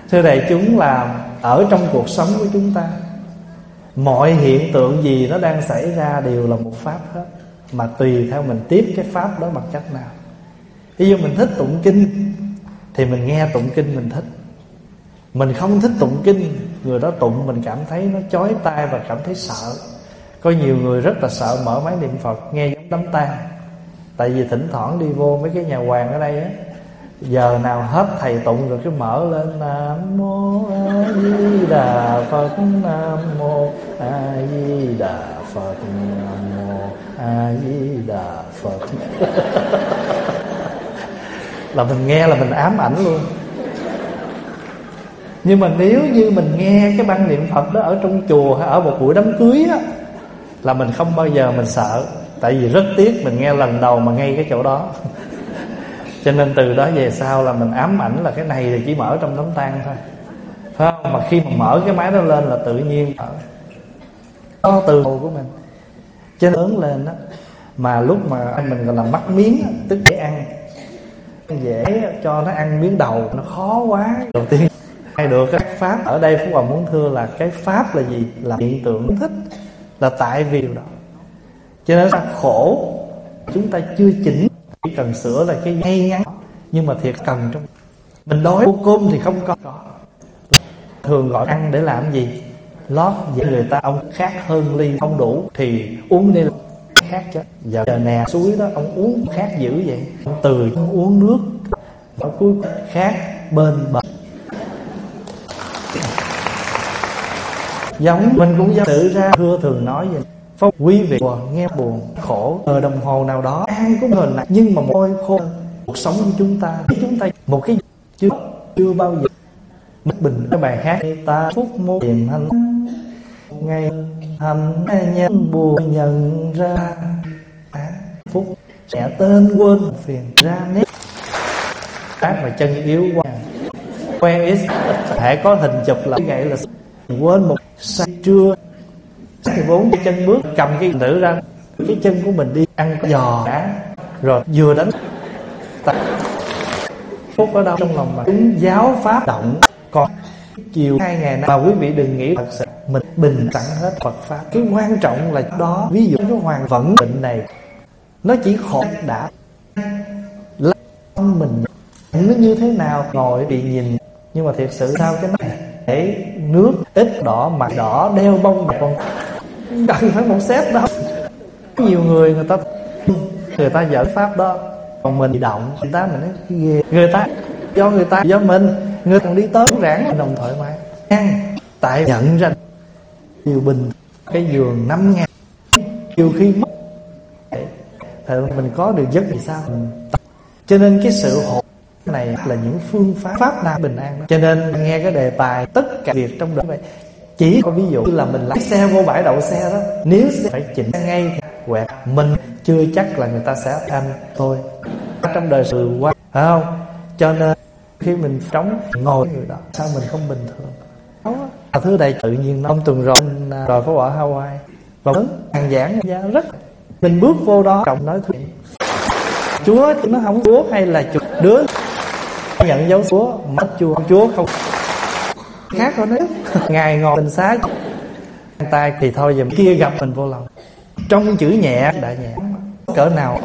Thưa đại chúng, là ở trong cuộc sống của chúng ta, mọi hiện tượng gì nó đang xảy ra đều là một pháp hết, mà tùy theo mình tiếp cái pháp đó bằng cách nào. Ví dụ mình thích tụng kinh thì mình nghe tụng kinh mình thích. Mình không thích tụng kinh, người đó tụng mình cảm thấy nó chói tai và cảm thấy sợ. Có nhiều người rất là sợ mở máy niệm Phật, nghe giống đám tang. Tại vì thỉnh thoảng đi vô mấy cái nhà hoàng ở đây á, giờ nào hết thầy tụng rồi cứ mở lên Nam Mô A Di Đà Phật, Nam Mô A Di Đà Phật, Nam Mô A Di Đà Phật. Là mình nghe là mình ám ảnh luôn. Nhưng mà nếu như mình nghe cái băng niệm Phật đó ở trong chùa hay ở một buổi đám cưới á, là mình không bao giờ mình sợ. Tại vì rất tiếc mình nghe lần đầu mà ngay cái chỗ đó. Cho nên từ đó về sau là mình ám ảnh là cái này thì chỉ mở trong đám tang thôi, phải không? Mà khi mà mở cái máy đó lên là tự nhiên có từ của mình. Cho nên lớn lên đó, mà lúc mà mình còn làm mắc miếng, tức dễ ăn, dễ cho nó ăn miếng đầu, nó khó quá. Đầu tiên hay được các pháp ở đây Phú Hòa muốn thưa là cái pháp là gì? Là hiện tượng thích, là tại vì điều đó. Cho nên là khổ chúng ta chưa chỉnh, chỉ cần sửa là cái ngay ngắn, nhưng mà thiệt cần trong mình đói cơm thì không có. Thường gọi ăn để làm gì? Lót vậy người ta, ông khát hơn ly không đủ thì uống đi khát chứ. Giờ nè suối đó ông uống khát dữ vậy, ông từ uống nước ở cuối khát bên bờ. Giống mình cũng giống tự ra thưa thường nói vậy. Phong quý vị nghe buồn khổ ở đồng hồ nào đó ăn cũng hình này, nhưng mà môi khô cuộc sống của chúng ta một cái chưa bao giờ bất bình. Cái bài hát ta phúc mô tìm hành ngày hành nhân buồn nhận ra phúc sẽ tên quên phiền ra nét ác mà chân yếu quá quen ít hãy có hình chụp là vậy là quên một say trưa thì bốn cái chân bước cầm cái tử ra cái chân của mình đi ăn giò đã rồi vừa đánh phúc ở đâu trong lòng mà chúng giáo pháp động. Còn chiều 2 ngày nay mà quý vị đừng nghĩ thật sự mình bình tĩnh hết Phật pháp. Cái quan trọng là đó, ví dụ cái hoàn vẫn bệnh này nó chỉ khổ đã lòng mình nó như thế nào ngồi bị nhìn, nhưng mà thiệt sự sao cái này để nước ít đỏ mặt đỏ đeo bông mà còn cần phải một set đó. Nhiều người người ta dở pháp đó, còn mình bị động người ta mình nói ghê, người ta do mình người còn đi tới rãng đồng thoại mái tại nhận ra điều bình cái giường 5.000 nhiều khi mất thì mình có được giấc thì sao. Cho nên cái sự hộ này là những phương pháp nào bình an đó. Cho nên nghe cái đề tài tất cả việc trong đời vậy, chỉ có ví dụ là mình lái xe vô bãi đậu xe đó, nếu sẽ phải chỉnh ngay quẹt mình chưa chắc là người ta sẽ ăn thôi. Trong đời sự quá phải không? Cho nên khi mình trống ngồi người đó sao mình không bình thường. Thứ đây tự nhiên ông tuần rồi phải ở Hawaii và hàng giảng giá rất mình bước vô đó cộng nói chuyện Chúa nó không Chúa hay là Chúa đứa nhận dấu Chúa mất Chúa không khác thôi đấy. Ngài ngồi mình xá tay thì thôi giờ kia gặp mình vô lòng trong chữ nhẹ đại nhẹ cỡ nào.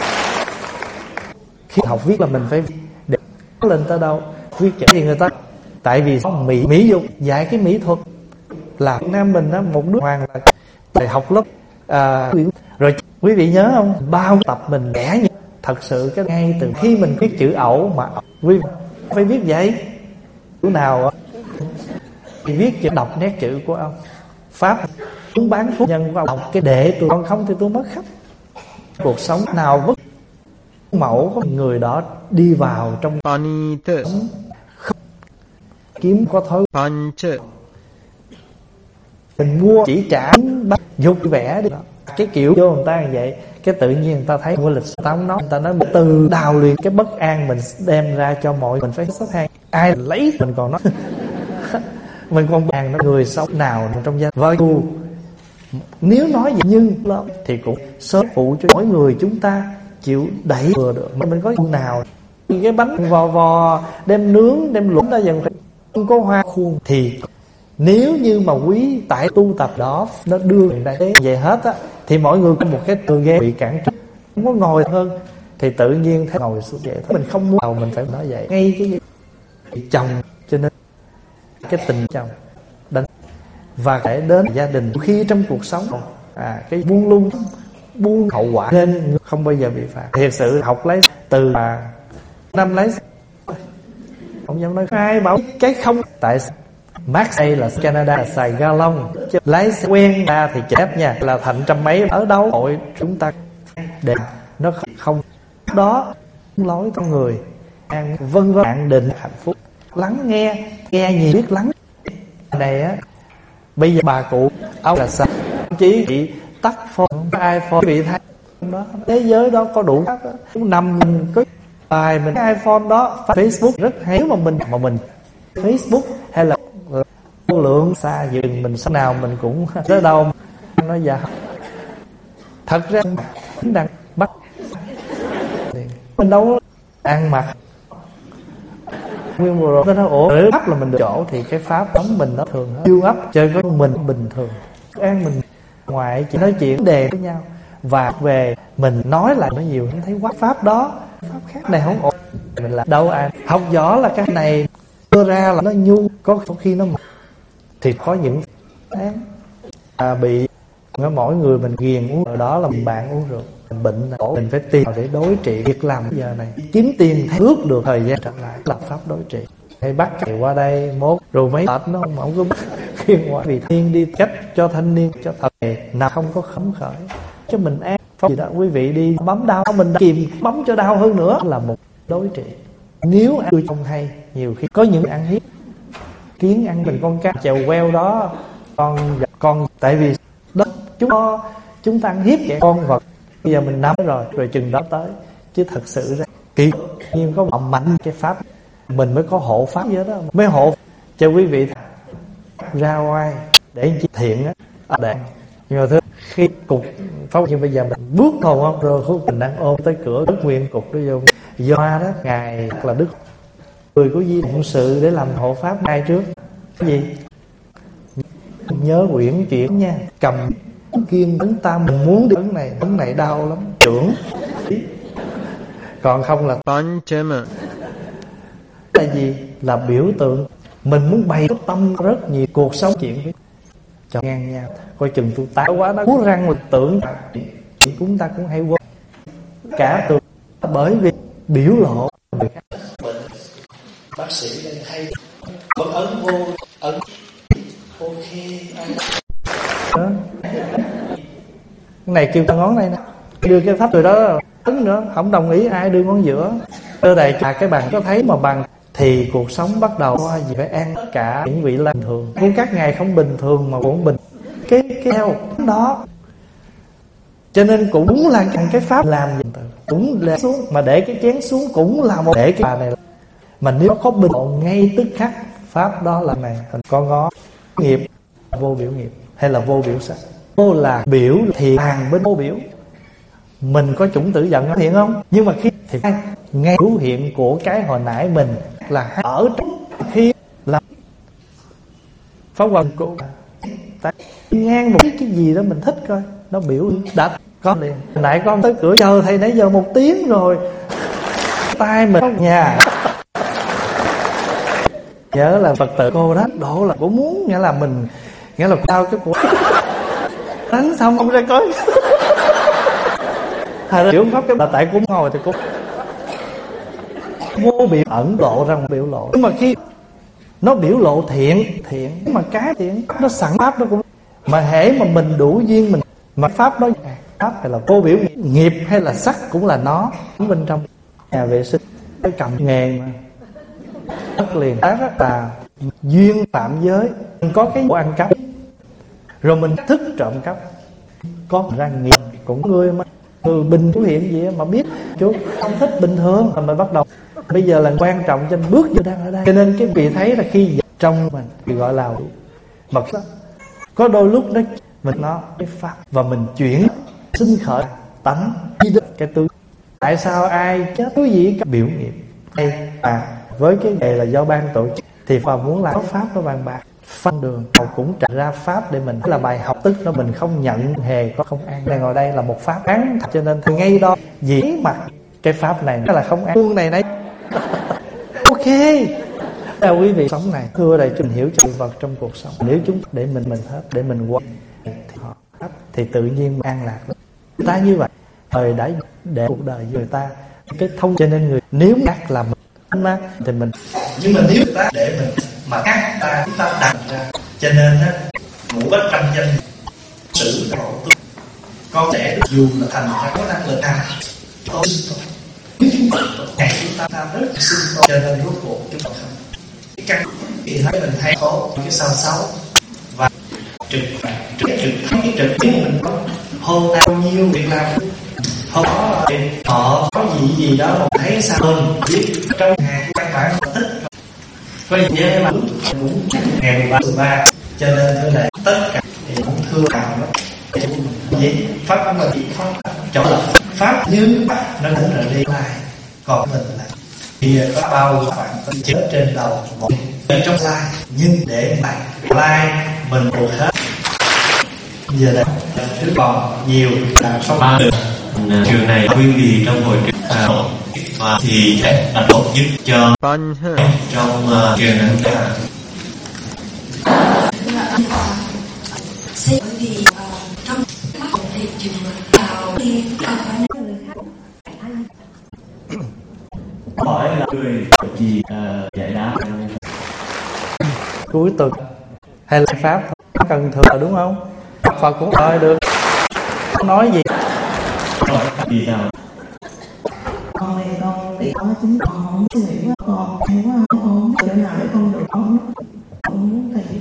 Khi học viết là mình phải để lên tới đâu viết chữ thì người ta tại vì mỹ dục dạy cái mỹ thuật là Việt Nam mình đó, một nước hoàng là thầy học lớp rồi quý vị nhớ không, bao tập mình vẽ như thật sự cái ngay từ khi mình viết chữ ẩu mà quý vị phải viết vậy chữ nào thì viết chữ đọc nét chữ của ông pháp muốn bán phúc nhân của ông đọc cái để tôi còn không thì tôi mất khách. Cuộc sống nào vất mẫu có người đó đi vào trong kiếm có thói mình mua chỉ trả bắt dục vẽ đi cái kiểu vô người ta như vậy cái tự nhiên người ta thấy của lịch sử tao nói người ta nói từ đào luyện cái bất an mình đem ra cho mọi mình phải sắp hàng ai lấy mình còn nói mình còn bàn nó người sống nào trong gia vợ nếu nói vậy nhưng thì cũng sớm phụ cho mỗi người chúng ta chịu đẩy vừa được mình có nào cái bánh vò đem nướng đem luộc ra dần không có hoa khuôn. Thì nếu như mà quý tại tu tập đó nó đưa về đây về hết á, thì mọi người có một cái từ ghê bị cản trở, không có ngồi hơn, thì tự nhiên thấy ngồi xuống vậy thôi. Mình không muốn đầu mình phải nói vậy. Ngay cái gì chồng, cho nên cái tình chồng đánh và để đến gia đình khi trong cuộc sống cái buông lung buông hậu quả nên không bao giờ bị phạt. Thiệt sự học lấy từ mà năm lấy không dám nói ai bảo cái không. Tại Max đây là Canada là xài ga lông, lái xe quen ra thì chép nha là thành trăm mấy. Ở đâu hội chúng ta để nó không đó lối con người an vân vân an định hạnh phúc. Lắng nghe nhiều biết lắng này á. Bây giờ bà cụ ông là sao chỉ bị tắt phone iPhone bị thay đó. Thế giới đó có đủ đó. Nằm có bài mình cái iPhone đó Facebook rất hay. Nếu mà mình Facebook hay là lượng xa dừng mình sau nào mình cũng tới đâu nó dạ. Thật ra mình đang bắt mình đâu ăn mặc nguyên vừa rồi nó ủa pháp là mình được chỗ thì cái pháp đóng mình nó thường hết. Yêu ấp chơi với mình bình thường ăn mình ngoại chỉ nói chuyện đề với nhau và về mình nói lại nó nhiều nó thấy quá pháp đó pháp khác này không ổn. Mình là đâu học võ là cái này đưa ra là nó nhu có khi nó thì có những bị mỗi người mình ghiền uống ở đó là bạn uống rượu mình bệnh mình phải tìm để đối trị. Việc làm bây giờ này kiếm tiền ước được thời gian trở lại lập pháp đối trị. Hay bắt chạy qua đây mốt rồi mấy tết nó không có khiên ngoại vì thiên đi cách cho thanh niên cho thật nào không có khấm khởi cho mình an gì đó. Quý vị đi bấm đau mình kìm bấm cho đau hơn nữa là một đối trị. Nếu ăn không hay nhiều khi có những ăn hiếp kiến ăn mình con cá chèo queo đó con tại vì đó chúng ta ăn hiếp vậy con vật. Bây giờ mình nắm rồi chừng đó tới chứ thật sự ra kỳ nhiên có mạnh cái pháp mình mới có hộ pháp vậy đó mới hộ cho quý vị ra ngoài để thiện á đẹp. Nhưng mà thứ khi cục pháp như bây giờ mình bước thôi không rồi khúc mình đang ôm tới cửa đức nguyên cục đó vô do đó ngài là đức người có di phụng sự để làm hộ pháp ngay trước cái gì nhớ quyển chuyển nha cầm kim chúng ta mình muốn đi vấn này đau lắm trưởng còn không là là gì là biểu tượng mình muốn bày cái tâm rất nhiều cuộc sống chuyện với cho ngang nhau coi chừng tôi táo quá nó cú răng mình tưởng thì chúng ta cũng hay quên cả từ bởi vì biểu lộ bác sĩ đây hay vẫn ấn vô ấn ok đó. Cái này kêu ta ngón này nè đưa cái pháp rồi đó ấn nữa không đồng ý ai đưa ngón giữa đưa đây cái bàn có thấy mà bằng thì cuộc sống bắt đầu qua gì phải ăn cả những vị là bình thường cũng các ngày không bình thường mà cũng bình cái theo đó cho nên cũng là cái pháp làm gì cũng là xuống mà để cái chén xuống cũng là một để cái bà này mà nếu có bình ổn ngay tức khắc pháp đó là này con ngó nghiệp vô biểu nghiệp hay là vô biểu sắc. Vô là biểu thì hàng bên vô biểu mình có chủng tử giận thiện không nhưng mà khi thì ngay biểu hiện của cái hồi nãy mình là ở trong khi là pháp hoàng của ngang một cái gì đó mình thích coi nó biểu đã có liền nãy con tới cửa chờ thầy nãy giờ 1 tiếng rồi tay mình không nhà nhớ là Phật tử cô đó độ là cô muốn nghĩa là mình nghĩa là sao cái của đánh xong không ra coi hay là biểu pháp cái là tại cũng ngồi thì cũng vô biểu ẩn lộ ra một biểu lộ nhưng mà khi nó biểu lộ thiện mà cái thiện nó sẵn pháp nó cũng mà hễ mà mình đủ duyên mình mà pháp đó pháp hay là vô biểu nghiệp hay là sắc cũng là nó bên trong nhà vệ sinh cái cầm nghề mà đất liền rất là duyên phạm giới có cái vụ ăn cắp rồi mình thức trộm cắp có ra nghiệp cũng người mà người bình biểu hiện gì mà biết chú không thích bình thường mà mình bắt đầu bây giờ là quan trọng cho bước vô đang ở đây cho nên cái vị thấy là khi trong mình thì gọi là mật sắc có đôi lúc đó mình nó cái pháp và mình chuyển sinh khởi tánh đi đến cái tư tại sao ai chết cái gì cái biểu nghiệp hay với cái này là do ban tổ chức Thì Phật muốn làm pháp nó bàn bạc phân đường, Phật cũng trả ra pháp để mình là bài học, tức nó mình không nhận hề có không an. Này ngồi đây là một pháp án, cho nên thì ngay đó dĩ mặt cái pháp này nó là không an buông này nấy. Ok, là quý vị sống này thưa đây chúng hiểu cho vật trong cuộc sống. Nếu chúng để mình hết, để mình qua thì tự nhiên an lạc lắm. Người ta như vậy thời đã để cuộc đời người ta cái thông, cho nên người nếu ác là mình mà thì mình, nhưng mà nếu ta để mình mà ác ta chúng ta đặt ra, cho nên á ngũ bất trăm danh sự khổ con sẽ dù là thành ra có năng lực nào tốt nếu chúng ta rất sinh tốt, cho nên rốt cuộc chúng ta không cái căn thì thấy mình hay có cái sao xấu và trực nếu mình có hôm nay bao nhiêu việc làm hôm đó họ có gì đó mà thấy sao hơn biết trong ngày căn bản thích có gì vậy mà cũng ngày 13 cho nên thế này tất cả thì cũng thương nào đó gì pháp của mình chỉ có chỗ là pháp như nó cũng là đi lại, còn mình là thì có bao bạn có chết trên đầu một trong lai, nhưng để lai mình buộc hết. Giờ đây chứ còn nhiều là sau ba trường này quý vị trong hội trực và thì là tốt nhất cho trong trường này. Bởi vì trong mắt của thị trường vào đi hỏi là người gì giải đáp cuối tuần hay là pháp cần thừa đúng không? Phật cũng đòi được nói gì hỏi gì nào con này con thì có chính con không suy nghĩ quá con hay quá không để nào để con được con muốn thì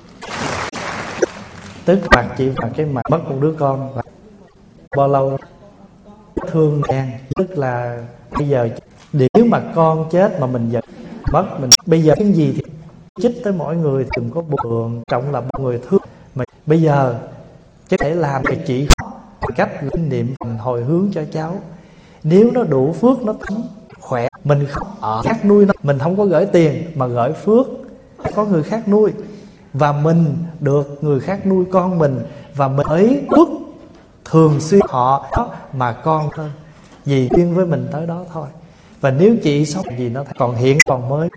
tức mặt chị và cái mặt mất một đứa con và bao lâu thương em, tức là bây giờ nếu mà con chết mà mình giật mất mình bây giờ cái gì thì chích tới mỗi người thì đừng có buồn, trọng là mọi người thương mà bây giờ chứ thể làm thì chỉ cách linh niệm hồi hướng cho cháu, nếu nó đủ phước nó khỏe mình không ở khác nuôi nó, mình không có gửi tiền mà gửi phước có người khác nuôi và mình được người khác nuôi con mình và mình ấy phước thường xuyên họ đó mà con thôi vì duyên với mình tới đó thôi. Và nếu chị sống gì nó còn hiện còn mới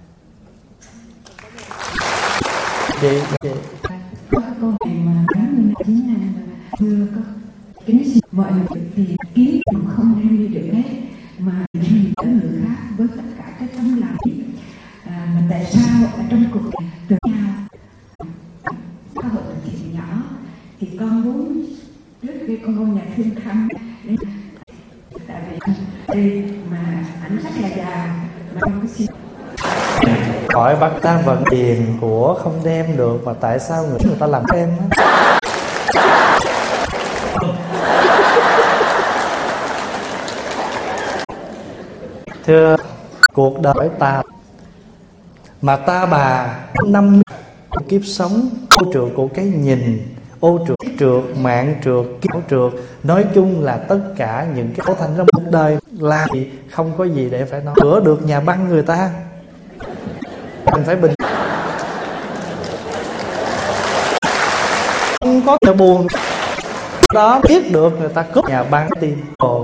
chị có câu này mà nói chính là thưa có kính xin mọi người thì kiến cũng không đem đi được hết mà vì tới người khác với tất cả các tấm lòng mà tại sao ở trong cuộc từ nhau có hội từ thiện nhỏ thì con muốn trước khi con nhà thương thăm tại vì đây mà ảnh rất là già mà con có xin hỏi bắt ta vận tiền của không đem được mà tại sao người ta làm em á? Thưa cuộc đời ta mà ta bà 50 kiếp sống ô trượt của cái nhìn ô trượt mạng trượt kiếp trượt, nói chung là tất cả những cái cấu thành trong cuộc đời là không có gì để phải nói. Sửa được nhà băng người ta mình phải bình, không có thể buồn đó biết được người ta cướp nhà băng tìm ồ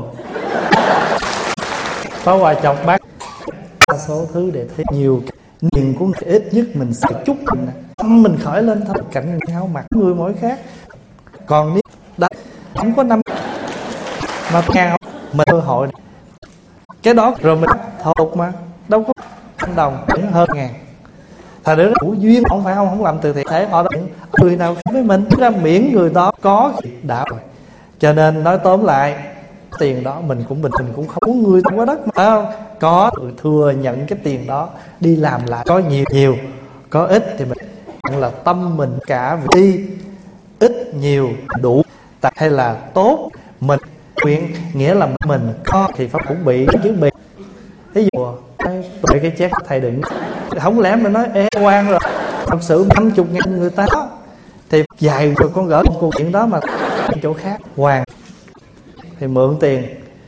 phá hoại chọc bác đa số thứ để thấy nhiều niềm của người ít nhất mình sẽ chút mình khởi lên thôi cảnh háo mặt người mỗi khác. Còn nếu đã không có năm mà ngào mình cơ hội cái đó rồi mình thột mà đâu có đồng hơn ngàn thật ra đủ duyên không phải không làm từ thiện thể họ đó người nào với mình ra miễn người đó có đã rồi. Cho nên nói tóm lại tiền đó mình cũng cũng không muốn người không có đất mà có thừa nhận cái tiền đó đi làm lại có nhiều có ít thì mình là tâm mình cả đi ít nhiều đủ hay là tốt mình nguyện nghĩa là mình có thì pháp cũng bị chứ bị ví dụ tụi cái chép thầy đừng không lẽ mình nói ê quan rồi thật sự 50.000 người ta đó thì dài rồi con gỡ câu chuyện đó mà chỗ khác hoàng thì mượn tiền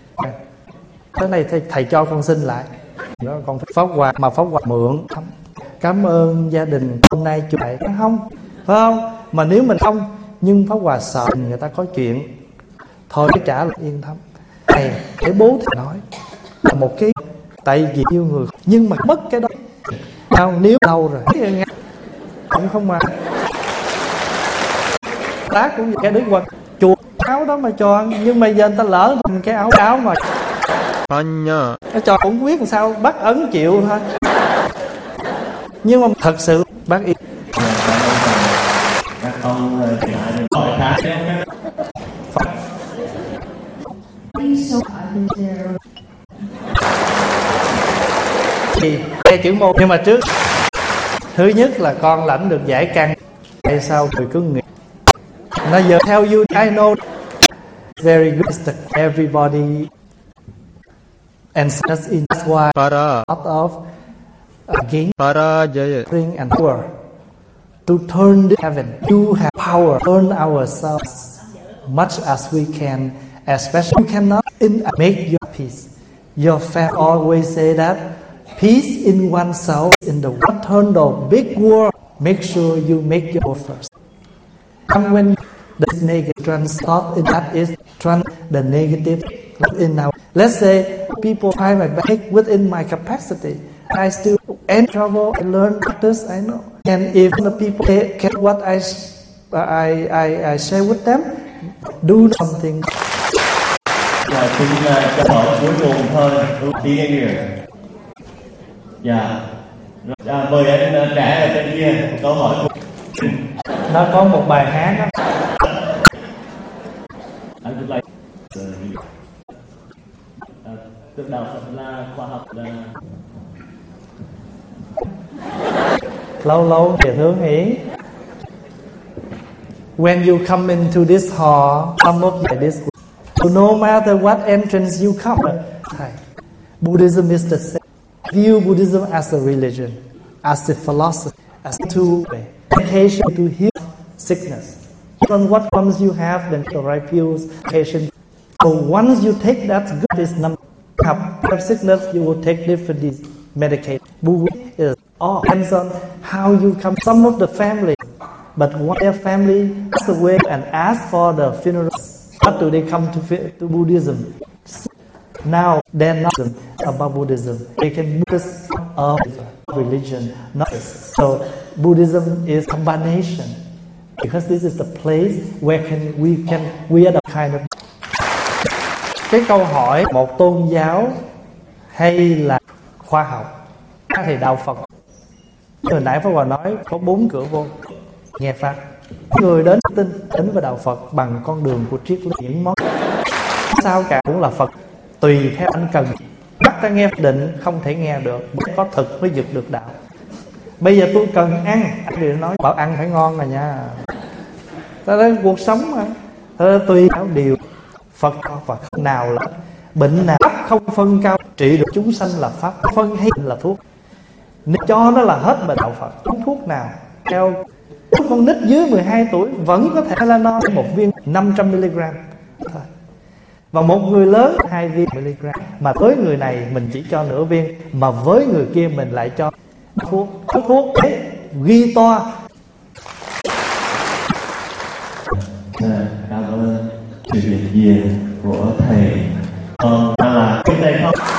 cái này thầy cho con xin lại đó con pháp quà mà pháp quà mượn cảm ơn gia đình hôm nay chụp lại không, phải không? Mà nếu mình không, nhưng Pháp Hòa sợ người ta có chuyện, thôi cái trả lại yên tâm. Này cái bố thì nói là một cái, tại vì yêu người nhưng mà mất cái đó không, nếu lâu rồi cũng không mà tá cũng vậy. Cái Đức Phật chuột áo đó mà cho ăn, nhưng mà giờ người ta lỡ cái áo mà nó cho cũng biết làm sao, bác ấn chịu thôi. Nhưng mà thật sự bác yên. Các con hỏi khác thì cái chữ môn, nhưng mà trước thứ nhất là con lãnh được giải căn. Tại sao người cứ nghĩ nó giờ theo you, I know very good that everybody and that's in, that's why out of again bring and power to turn the heaven. You have power turn ourselves much as we can, especially you cannot make your peace. Your family always say that peace in oneself, in the one turn the big world. Make sure you make your first. And when the negative thought in that is the negative in now. Let's say people try my best within my capacity. I still end trouble. I learn this. I know. And if the people get what I share with them, do something. Là xin câu hỏi cuối cùng thôi, đi nghe kìa. Dạ. Mời anh trẻ ở trên kia câu hỏi. Nó có một bài hát đó. Anh would like tượng đạo Phật là khoa học là lâu lâu để hướng ý. When you come into this hall, some of like this, no matter what entrance you come, Buddhism is the same. View Buddhism as a religion, as a philosophy, as a tool, medication to heal sickness. From what comes you have, then the right purification. So once you take that good is number have sickness, you will take different medication. Buddhism is all depends on how you come. Some of the family, but when their family pass away and ask for the funeral, what do they come to Buddhism? Now they're not about Buddhism. They can Buddhist of religion, not so. Buddhism is combination because this is the place where we are the kind of. Cái câu hỏi một tôn giáo hay là khoa học thì đạo Phật. Hồi nãy Pháp Hòa nói có 4 cửa vô nghe pháp. Người đến vào đạo Phật bằng con đường của triết lý, những món sao cả cũng là Phật. Tùy theo anh cần. Bắt ta nghe định không thể nghe được, mới có thực mới vực được đạo. Bây giờ tôi cần ăn, anh đều nói bảo ăn phải ngon rồi nha. Ta nói cuộc sống mà. Tùy theo điều Phật và không nào là bệnh nào không phân cao, trị được chúng sanh là pháp, phân hay là thuốc. Nếu cho nó là hết bệnh đạo Phật, uống thuốc nào theo con nít dưới 12 tuổi vẫn có thể là no một viên 500mg thôi. Và một người lớn 2 viên mg. Mà với người này mình chỉ cho nửa viên, mà với người kia mình lại cho thuốc đấy ghi to. Cảm ơn sự hiện diện của thầy. Là cái này không